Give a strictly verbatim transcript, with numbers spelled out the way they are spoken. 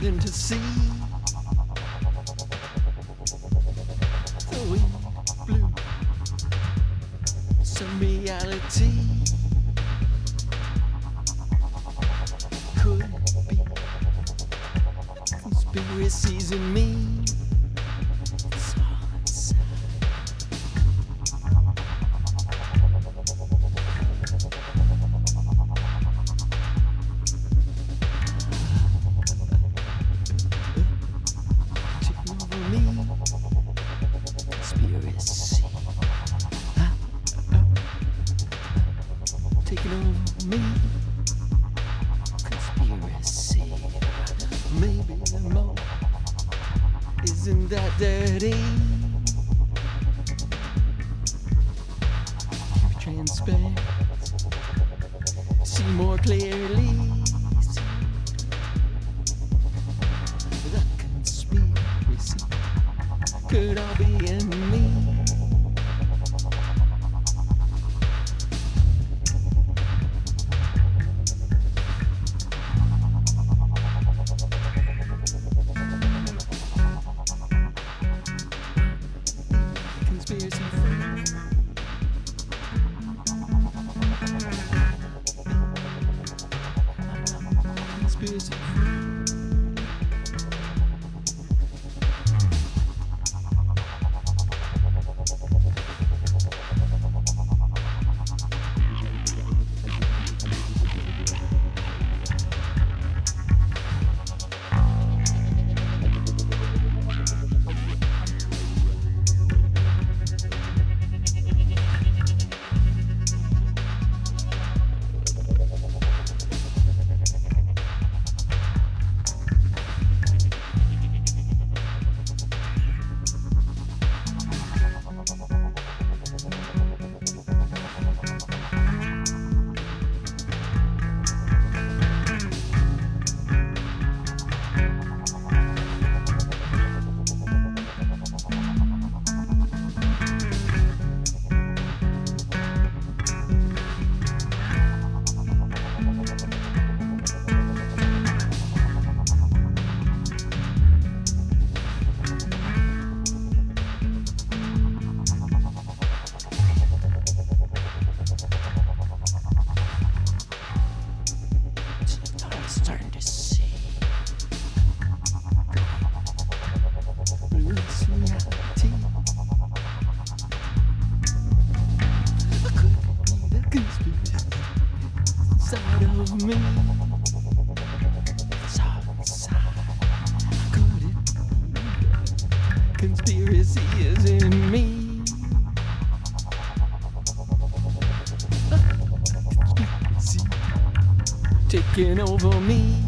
starting to see the wind blew some reality. Could it be conspiracies in me? It's all inside. Taking over me, conspiracy. Maybe the mo isn't that dirty. Keep transparent, see more clearly. The conspiracy could all be in me. Conspiracy free. Conspiracy free. Starting to see this reality. Could it be the conspiracy inside of me? It's all inside. Could it be the conspiracy is in me? Conspiracy taking over me.